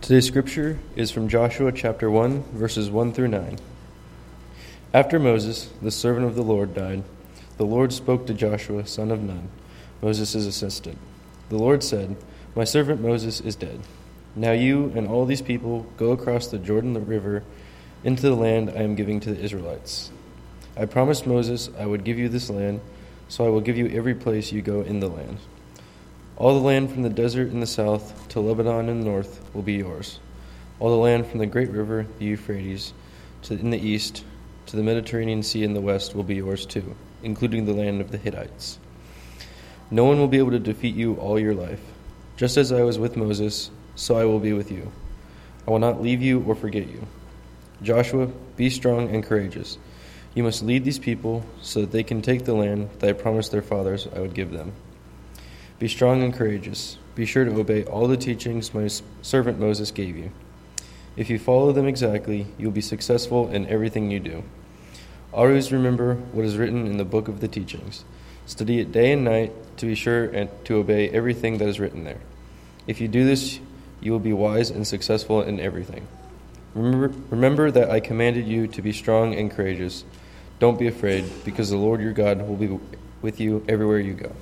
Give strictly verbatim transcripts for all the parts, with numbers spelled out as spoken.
Today's scripture is from Joshua chapter one, verses one through nine. After Moses, the servant of the Lord, died, the Lord spoke to Joshua, son of Nun, Moses' assistant. The Lord said, "My servant Moses is dead. Now you and all these people go across the Jordan River into the land I am giving to the Israelites. I promised Moses I would give you this land, so I will give you every place you go in the land. All the land from the desert in the south to Lebanon in the north will be yours. All the land from the great river, the Euphrates, to in the east, to the Mediterranean Sea in the west will be yours too, including the land of the Hittites. No one will be able to defeat you all your life. Just as I was with Moses, so I will be with you. I will not leave you or forget you. Joshua, be strong and courageous. You must lead these people so that they can take the land that I promised their fathers I would give them. Be strong and courageous. Be sure to obey all the teachings my servant Moses gave you. If you follow them exactly, you will be successful in everything you do. Always remember what is written in the book of the teachings. Study it day and night to be sure and to obey everything that is written there. If you do this, you will be wise and successful in everything. Remember, remember that I commanded you to be strong and courageous. Don't be afraid, because the Lord your God will be with you everywhere you go."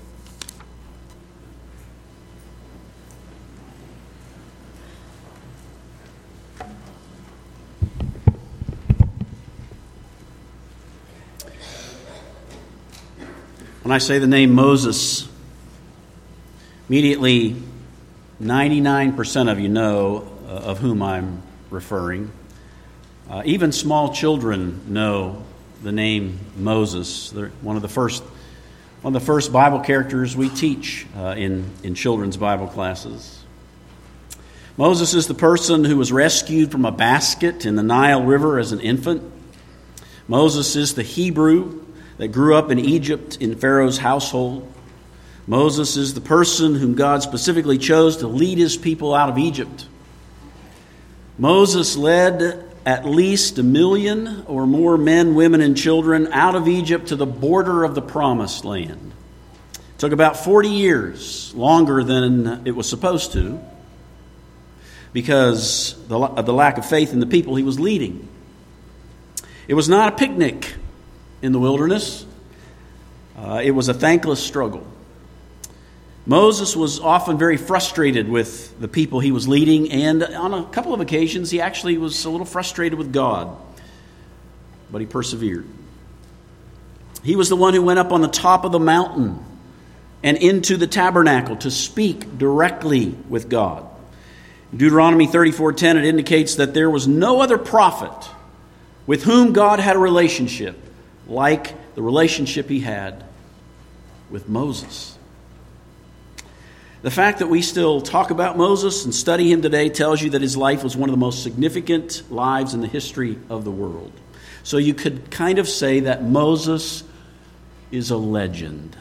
When I say the name Moses, immediately ninety-nine percent of you know uh, of whom I'm referring. Uh, even small children know the name Moses. They're one of the first, one of the first Bible characters we teach uh, in in children's Bible classes. Moses is the person who was rescued from a basket in the Nile River as an infant. Moses is the Hebrew that grew up in Egypt in Pharaoh's household. Moses is the person whom God specifically chose to lead his people out of Egypt. Moses led at least a million or more men, women, and children out of Egypt to the border of the Promised Land. It took about forty years, longer than it was supposed to, because of the lack of faith in the people he was leading. It was not a picnic in the wilderness. Uh, it was a thankless struggle. Moses was often very frustrated with the people he was leading, and on a couple of occasions he actually was a little frustrated with God, but he persevered. He was the one who went up on the top of the mountain and into the tabernacle to speak directly with God. In Deuteronomy thirty-four ten, it indicates that there was no other prophet with whom God had a relationship like the relationship he had with Moses. The fact that we still talk about Moses and study him today tells you that his life was one of the most significant lives in the history of the world. So you could kind of say that Moses is a legend.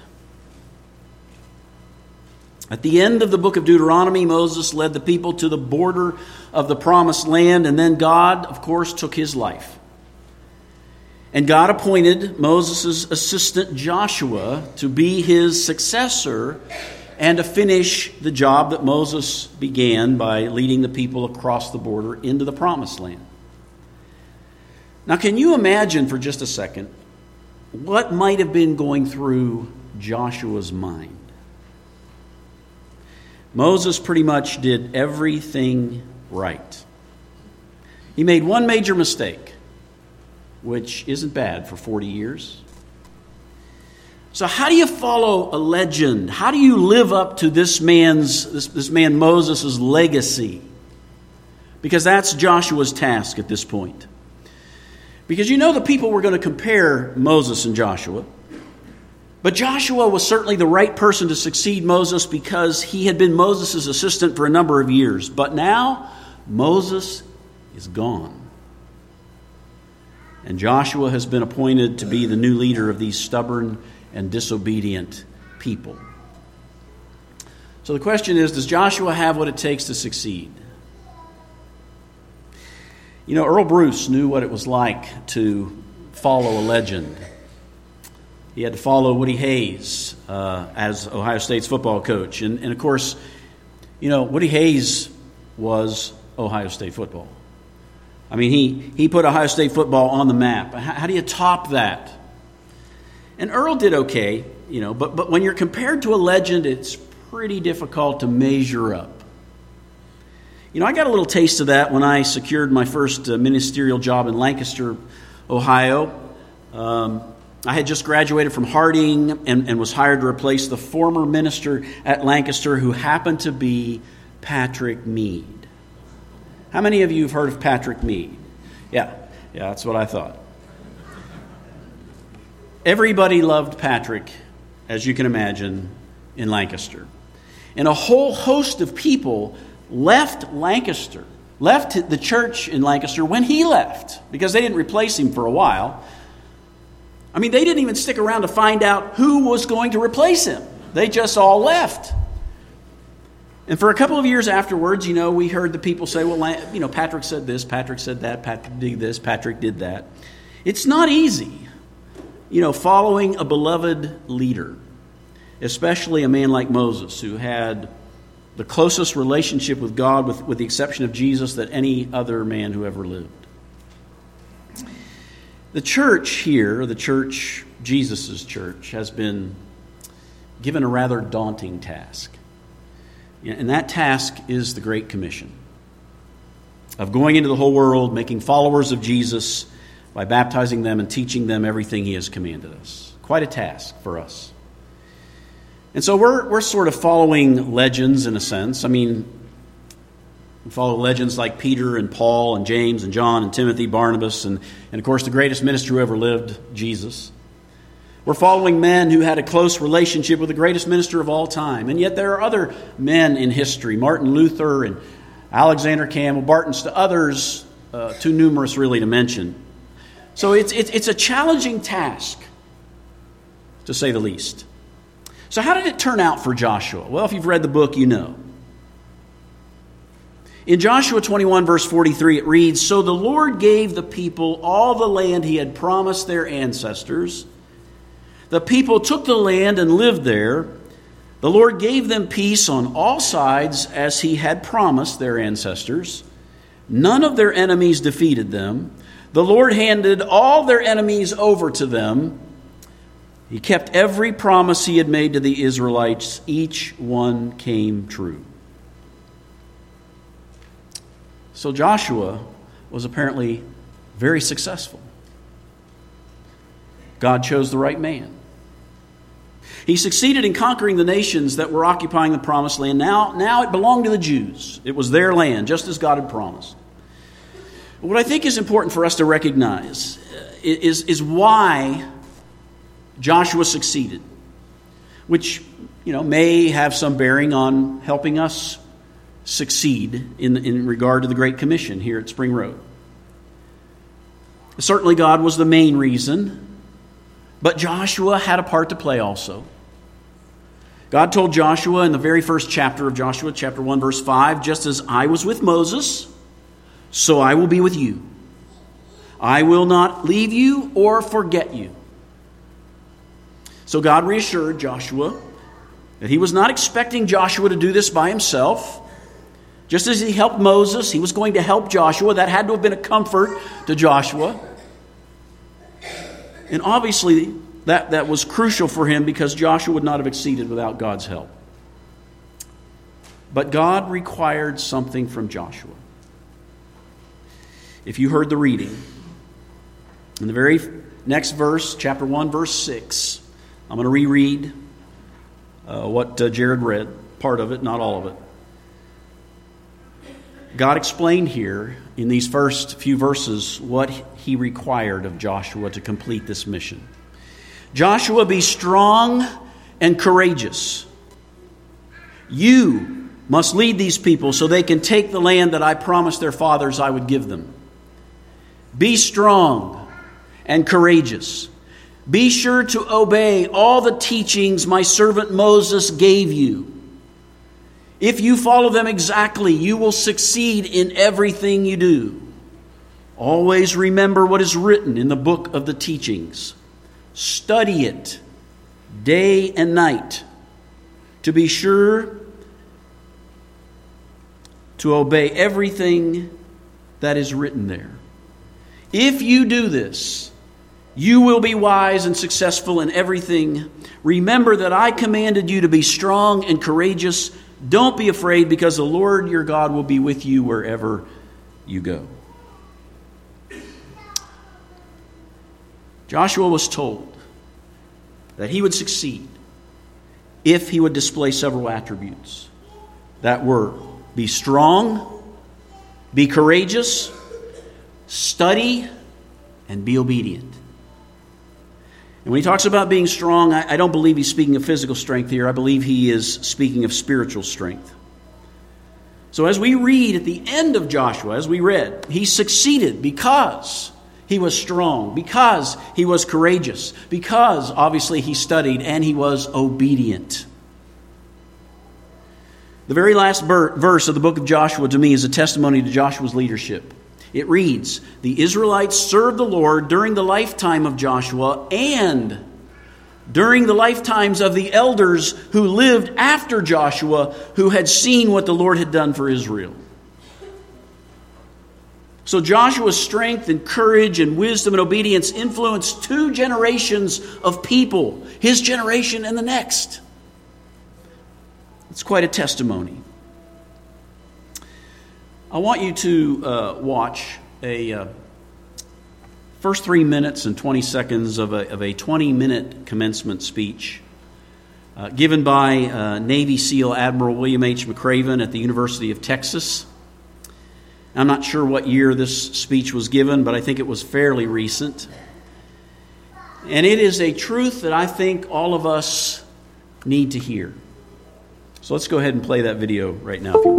At the end of the book of Deuteronomy, Moses led the people to the border of the Promised Land, and then God, of course, took his life. And God appointed Moses' assistant Joshua to be his successor and to finish the job that Moses began by leading the people across the border into the Promised Land. Now, can you imagine for just a second what might have been going through Joshua's mind? Moses pretty much did everything right. He made one major mistake, which isn't bad for forty years. So how do you follow a legend? How do you live up to this man's, this, this man Moses' legacy? Because that's Joshua's task at this point. Because you know the people were going to compare Moses and Joshua. But Joshua was certainly the right person to succeed Moses because he had been Moses' assistant for a number of years. But now Moses is gone. And Joshua has been appointed to be the new leader of these stubborn and disobedient people. So the question is, does Joshua have what it takes to succeed? You know, Earl Bruce knew what it was like to follow a legend. He had to follow Woody Hayes uh, as Ohio State's football coach. And, and of course, you know, Woody Hayes was Ohio State football. I mean, he, he put Ohio State football on the map. How, how do you top that? And Earl did okay, you know, but, but when you're compared to a legend, it's pretty difficult to measure up. You know, I got a little taste of that when I secured my first uh, ministerial job in Lancaster, Ohio. Um, I had just graduated from Harding and, and was hired to replace the former minister at Lancaster, who happened to be Patrick Mead. How many of you have heard of Patrick Mead? Yeah, yeah, that's what I thought. Everybody loved Patrick, as you can imagine, in Lancaster. And a whole host of people left Lancaster, left the church in Lancaster when he left, because they didn't replace him for a while. I mean, they didn't even stick around to find out who was going to replace him. They just all left. And for a couple of years afterwards, you know, we heard the people say, well, you know, Patrick said this, Patrick said that, Patrick did this, Patrick did that. It's not easy, you know, following a beloved leader, especially a man like Moses, who had the closest relationship with God, with, with the exception of Jesus, that any other man who ever lived. The church here, the church, Jesus' church, has been given a rather daunting task. And that task is the Great Commission of going into the whole world, making followers of Jesus by baptizing them and teaching them everything he has commanded us. Quite a task for us. And so we're we're sort of following legends in a sense. I mean, we follow legends like Peter and Paul and James and John and Timothy, Barnabas, and, and of course the greatest minister who ever lived, Jesus. We're following men who had a close relationship with the greatest minister of all time. And yet there are other men in history, Martin Luther and Alexander Campbell, Barton, to others, uh, too numerous really to mention. So it's, it's, it's a challenging task, to say the least. So how did it turn out for Joshua? Well, if you've read the book, you know. In Joshua twenty-one, verse forty-three, it reads, "So the Lord gave the people all the land he had promised their ancestors. The people took the land and lived there. The Lord gave them peace on all sides as he had promised their ancestors. None of their enemies defeated them. The Lord handed all their enemies over to them. He kept every promise he had made to the Israelites. Each one came true." So Joshua was apparently very successful. God chose the right man. He succeeded in conquering the nations that were occupying the promised land. Now, now it belonged to the Jews. It was their land, just as God had promised. What I think is important for us to recognize is, is why Joshua succeeded, which, you know, may have some bearing on helping us succeed in, in regard to the Great Commission here at Spring Road. Certainly God was the main reason, but Joshua had a part to play also. God told Joshua in the very first chapter of Joshua, chapter one, verse five, "Just as I was with Moses, so I will be with you. I will not leave you or forget you." So God reassured Joshua that he was not expecting Joshua to do this by himself. Just as he helped Moses, he was going to help Joshua. That had to have been a comfort to Joshua. And obviously, that, that was crucial for him because Joshua would not have succeeded without God's help. But God required something from Joshua. If you heard the reading, in the very next verse, chapter one, verse six, I'm going to reread uh, what uh, Jared read, part of it, not all of it. God explained here in these first few verses what he required of Joshua to complete this mission. "Joshua, be strong and courageous. You must lead these people so they can take the land that I promised their fathers I would give them. Be strong and courageous. Be sure to obey all the teachings my servant Moses gave you. If you follow them exactly, you will succeed in everything you do. Always remember what is written in the book of the teachings. Study it day and night to be sure to obey everything that is written there. If you do this, you will be wise and successful in everything. Remember that I commanded you to be strong and courageous. Don't be afraid, because the Lord your God will be with you wherever you go. Joshua was told that he would succeed if he would display several attributes that were: be strong, be courageous, study, and be obedient. And when he talks about being strong, I, I don't believe he's speaking of physical strength here. I believe he is speaking of spiritual strength. So as we read at the end of Joshua, as we read, he succeeded because he was strong, because he was courageous, because obviously he studied and he was obedient. The very last ber- verse of the book of Joshua to me is a testimony to Joshua's leadership. It reads, "The Israelites served the Lord during the lifetime of Joshua and during the lifetimes of the elders who lived after Joshua, who had seen what the Lord had done for Israel." So Joshua's strength and courage and wisdom and obedience influenced two generations of people, his generation and the next. It's quite a testimony. I want you to uh, watch a uh, first three minutes and twenty seconds of a, of a twenty-minute commencement speech uh, given by uh, Navy SEAL Admiral William H. McRaven at the University of Texas. I'm not sure what year this speech was given, but I think it was fairly recent. And it is a truth that I think all of us need to hear. So let's go ahead and play that video right now, if you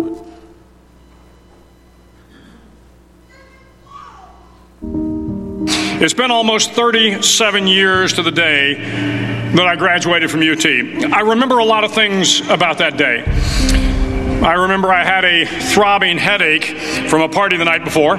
would. It's been almost thirty-seven years to the day that I graduated from U T. I remember a lot of things about that day. I remember I had a throbbing headache from a party the night before.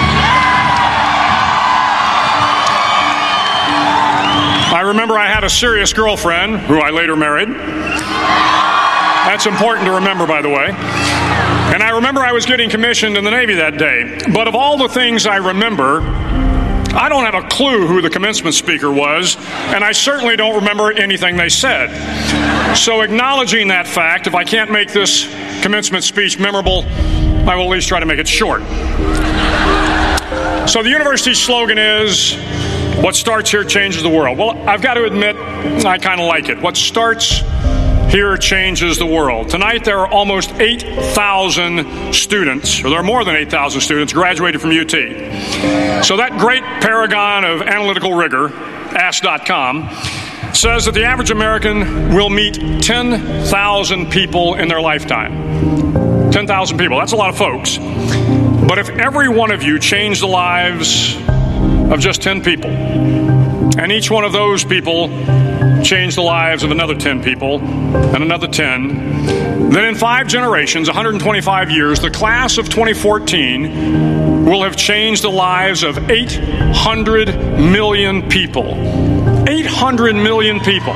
I remember I had a serious girlfriend, who I later married. That's important to remember, by the way. And I remember I was getting commissioned in the Navy that day. But of all the things I remember, I don't have a clue who the commencement speaker was, and I certainly don't remember anything they said. So acknowledging that fact, if I can't make this commencement speech memorable, I will at least try to make it short. So the university's slogan is, "What starts here changes the world." Well, I've got to admit, I kind of like it. What starts here changes the world. Tonight there are almost eight thousand students, or there are more than eight thousand students graduated from U T. So that great paragon of analytical rigor, ask dot com, says that the average American will meet ten thousand people in their lifetime. ten thousand people, that's a lot of folks. But if every one of you changed the lives of just ten people, and each one of those people changed the lives of another ten people, and another ten, then in five generations, one hundred twenty-five years, the class of twenty fourteen will have changed the lives of eight hundred million people. eight hundred million people.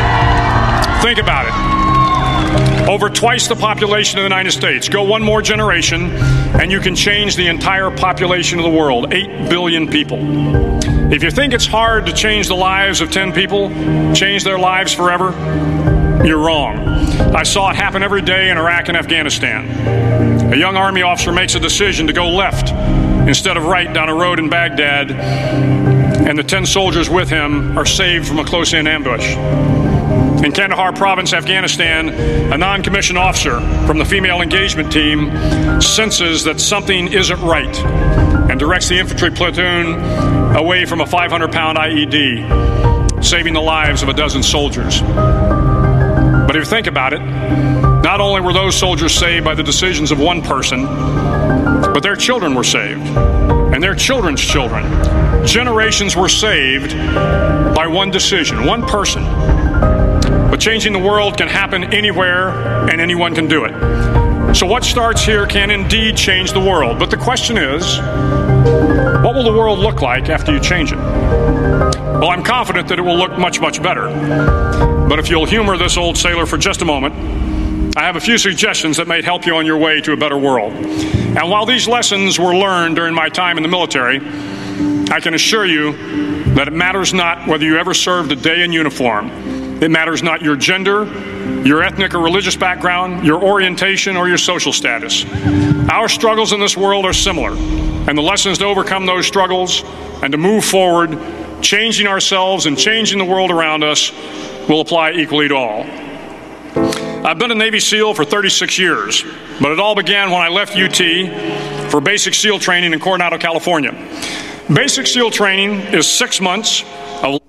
Think about it. Over twice the population of the United States. Go one more generation, and you can change the entire population of the world. eight billion people. If you think it's hard to change the lives of ten people, change their lives forever, you're wrong. I saw it happen every day in Iraq and Afghanistan. A young Army officer makes a decision to go left instead of right down a road in Baghdad, and the ten soldiers with him are saved from a close-in ambush. In Kandahar province, Afghanistan, a non-commissioned officer from the female engagement team senses that something isn't right and directs the infantry platoon away from a five hundred pound I E D, saving the lives of a dozen soldiers. But if you think about it, not only were those soldiers saved by the decisions of one person, but their children were saved, and their children's children. Generations were saved by one decision, one person. But changing the world can happen anywhere, and anyone can do it. So what starts here can indeed change the world. But the question is, what will the world look like after you change it? Well, I'm confident that it will look much, much better. But if you'll humor this old sailor for just a moment, I have a few suggestions that may help you on your way to a better world. And while these lessons were learned during my time in the military, I can assure you that it matters not whether you ever served a day in uniform. It matters not your gender, your ethnic or religious background, your orientation, or your social status. Our struggles in this world are similar, and the lessons to overcome those struggles and to move forward, changing ourselves and changing the world around us, will apply equally to all. I've been a Navy SEAL for thirty-six years, but it all began when I left U T for basic SEAL training in Coronado, California. Basic SEAL training is six months of...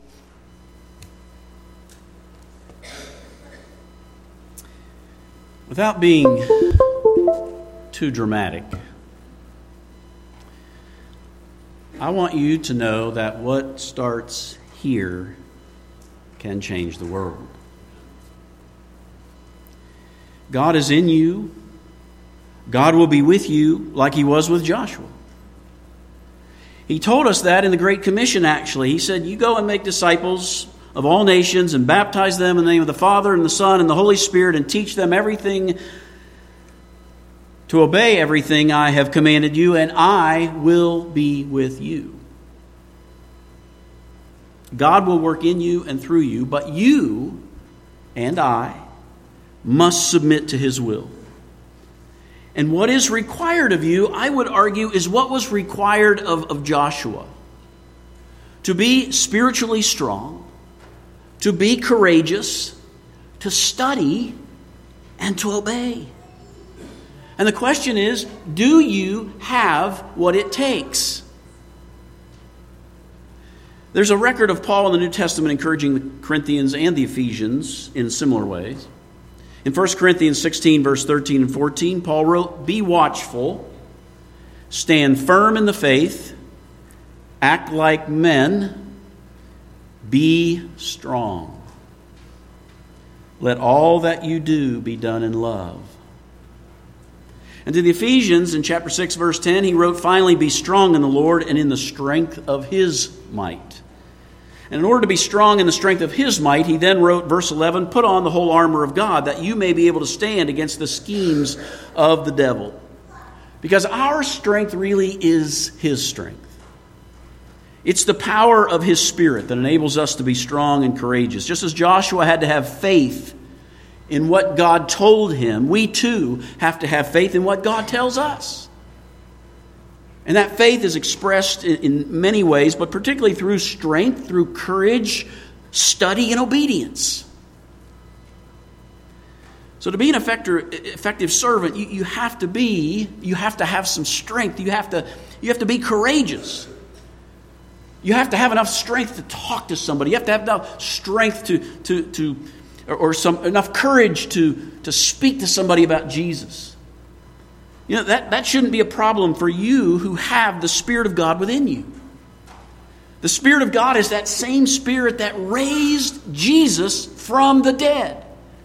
Without being too dramatic, I want you to know that what starts here can change the world. God is in you. God will be with you like he was with Joshua. He told us that in the Great Commission, actually. He said, you go and make disciples of all nations and baptize them in the name of the Father and the Son and the Holy Spirit and teach them everything, to obey everything I have commanded you, and I will be with you. God will work in you and through you, but you and I must submit to his will. And what is required of you, I would argue, is what was required of, of Joshua. To be spiritually strong, to be courageous, to study, and to obey. And the question is, do you have what it takes? There's a record of Paul in the New Testament encouraging the Corinthians and the Ephesians in similar ways. In First Corinthians sixteen, verse thirteen and fourteen, Paul wrote, be watchful, stand firm in the faith, act like men, be strong. Let all that you do be done in love. And to the Ephesians, in chapter six, verse ten, he wrote, finally, be strong in the Lord and in the strength of his might. And in order to be strong in the strength of his might, he then wrote, verse eleven, put on the whole armor of God, that you may be able to stand against the schemes of the devil. Because our strength really is his strength. It's the power of his Spirit that enables us to be strong and courageous. Just as Joshua had to have faith in what God told him, we too have to have faith in what God tells us. And that faith is expressed in many ways, but particularly through strength, through courage, study, and obedience. So to be an effective, effective servant, you, you have to be, you have to have some strength. You have to, you have to be courageous. You have to have enough strength to talk to somebody. You have to have enough strength to, to, to or, or some enough courage to, to speak to somebody about Jesus. You know, that, that shouldn't be a problem for you who have the Spirit of God within you. The Spirit of God is that same Spirit that raised Jesus from the dead.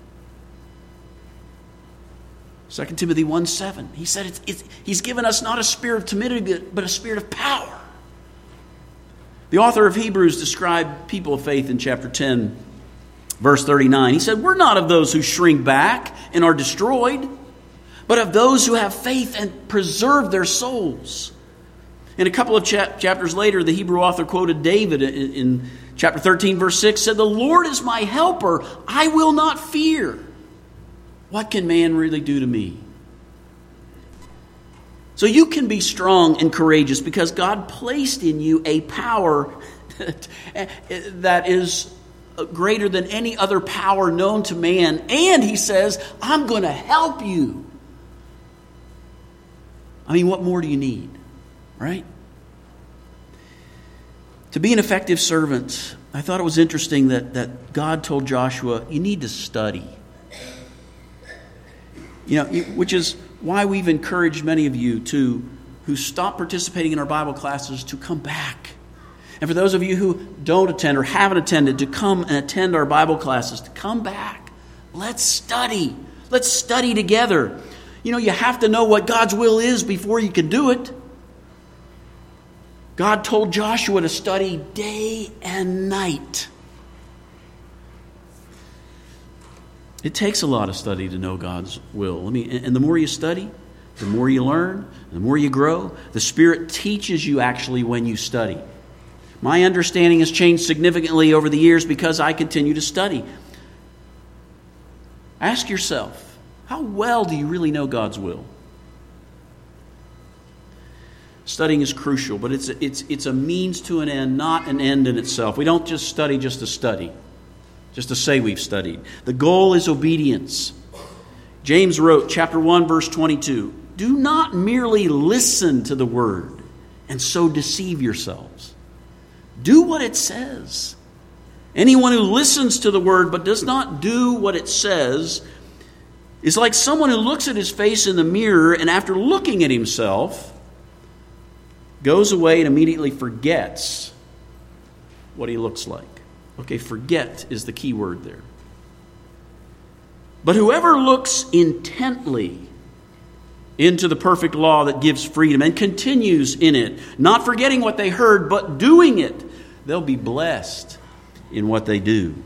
Second Timothy one seven, he said it's, it's, he's given us not a spirit of timidity, but a spirit of power. The author of Hebrews described people of faith in chapter ten, verse thirty-nine. He said, we're not of those who shrink back and are destroyed, but of those who have faith and preserve their souls. In a couple of chap- chapters later, the Hebrew author quoted David in, in chapter thirteen, verse six, said, the Lord is my helper, I will not fear. What can man really do to me? So you can be strong and courageous because God placed in you a power that is greater than any other power known to man. And he says, I'm going to help you. I mean, what more do you need, right? To be an effective servant, I thought it was interesting that, that God told Joshua, you need to study. You know, which is why we've encouraged many of you to who stop participating in our Bible classes to come back. And for those of you who don't attend or haven't attended, to come and attend our Bible classes, to come back. Let's study. Let's study together. You know, you have to know what God's will is before you can do it. God told Joshua to study day and night. It takes a lot of study to know God's will. Let me, and the more you study, the more you learn, the more you grow. The Spirit teaches you actually when you study. My understanding has changed significantly over the years because I continue to study. Ask yourself, how well do you really know God's will? Studying is crucial, but it's it's it's a means to an end, not an end in itself. We don't just study just to study, just to say we've studied. The goal is obedience. James wrote, chapter one, verse twenty-two, "Do not merely listen to the word and so deceive yourselves. Do what it says. Anyone who listens to the word but does not do what it says is like someone who looks at his face in the mirror and after looking at himself goes away and immediately forgets what he looks like." Okay, forget is the key word there. "But whoever looks intently into the perfect law that gives freedom and continues in it, not forgetting what they heard, but doing it, they'll be blessed in what they do."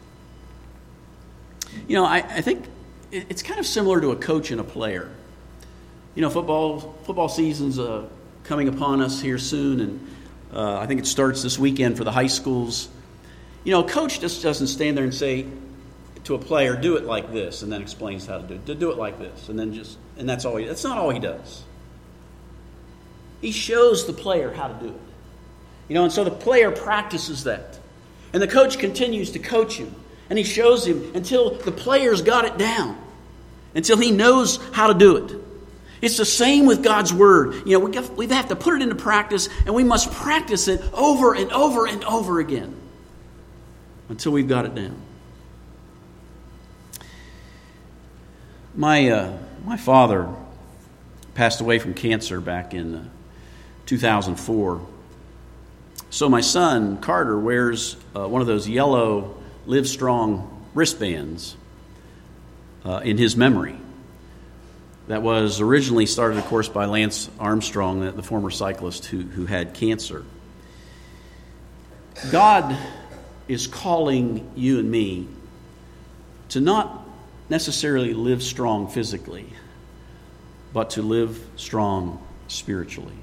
You know, I, I think it's kind of similar to a coach and a player. You know, football football season's uh, coming upon us here soon, and uh, I think it starts this weekend for the high schools. You know, a coach just doesn't stand there and say to a player, "Do it like this," and then explains how to do it. Do it like this, and then just and that's all. He, that's not all he does. He shows the player how to do it. You know, and so the player practices that, and the coach continues to coach him, and he shows him until the player's got it down, until he knows how to do it. It's the same with God's Word. You know, we have, we have to put it into practice, and we must practice it over and over and over again until we've got it down. My uh, my father passed away from cancer back in uh, two thousand four. So my son, Carter, wears uh, one of those yellow Live Strong wristbands uh, in his memory. That was originally started, of course, by Lance Armstrong, the former cyclist who, who had cancer. God is calling you and me to not necessarily live strong physically, but to live strong spiritually.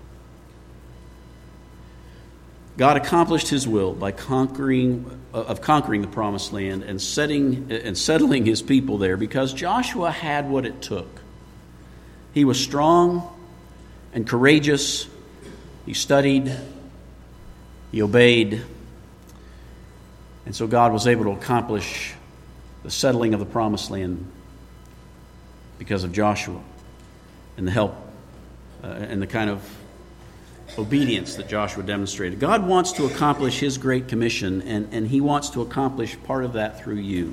God accomplished His will by conquering uh, of conquering the Promised Land and setting and settling His people there because Joshua had what it took. He was strong and courageous. He studied. He obeyed. And so God was able to accomplish the settling of the Promised Land because of Joshua and the help uh, and the kind of obedience that Joshua demonstrated. God wants to accomplish His Great Commission, and, and He wants to accomplish part of that through you.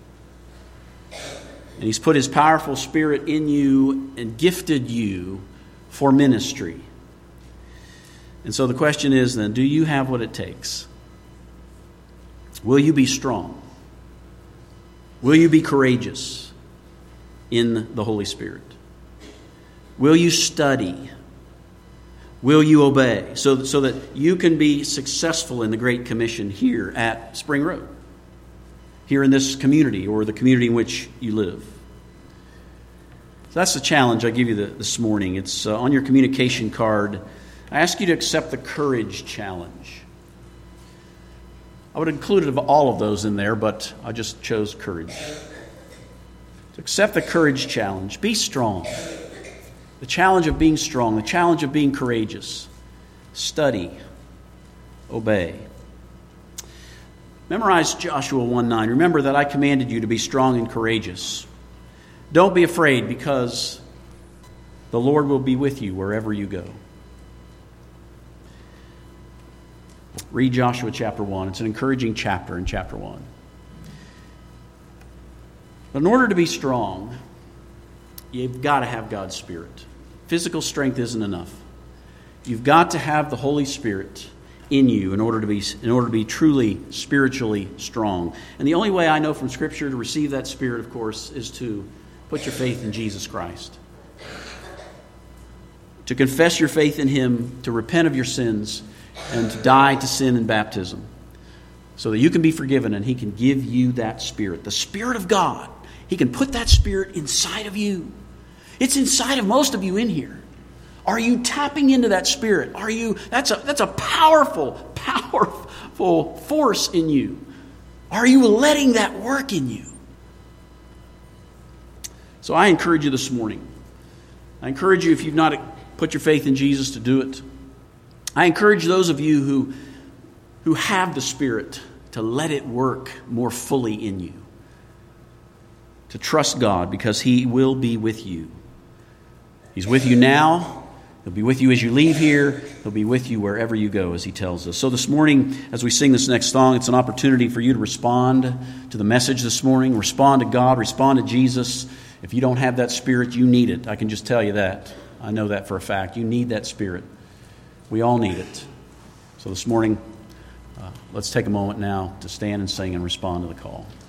And He's put His powerful Spirit in you and gifted you for ministry. And so the question is then, do you have what it takes? Will you be strong? Will you be courageous in the Holy Spirit? Will you study? Will you obey? So, so that you can be successful in the Great Commission here at Spring Road, here in this community or the community in which you live. So that's the challenge I give you the, this morning. It's uh, on your communication card. I ask you to accept the courage challenge. I would have included all of those in there, but I just chose courage. To accept the courage challenge. Be strong. The challenge of being strong. The challenge of being courageous. Study. Obey. Memorize Joshua one nine. Remember that I commanded you to be strong and courageous. Don't be afraid, because the Lord will be with you wherever you go. Read Joshua chapter one. It's an encouraging chapter in chapter one. But in order to be strong, you've got to have God's Spirit. Physical strength isn't enough. You've got to have the Holy Spirit in you in order to be in order to be truly spiritually strong. And the only way I know from Scripture to receive that Spirit, of course, is to put your faith in Jesus Christ. To confess your faith in Him, to repent of your sins, and to die to sin in baptism, so that you can be forgiven and He can give you that Spirit, the Spirit of God. He can put that Spirit inside of you. It's inside of most of you in here. Are you tapping into that Spirit? Are you? That's a that's a powerful, powerful force in you. Are you letting that work in you? So I encourage you this morning. I encourage you, if you've not put your faith in Jesus, to do it. I encourage those of you who, who have the Spirit to let it work more fully in you. To trust God, because He will be with you. He's with you now. He'll be with you as you leave here. He'll be with you wherever you go, as He tells us. So this morning, as we sing this next song, it's an opportunity for you to respond to the message this morning. Respond to God. Respond to Jesus. If you don't have that Spirit, you need it. I can just tell you that. I know that for a fact. You need that Spirit. We all need it. So this morning, uh, let's take a moment now to stand and sing and respond to the call.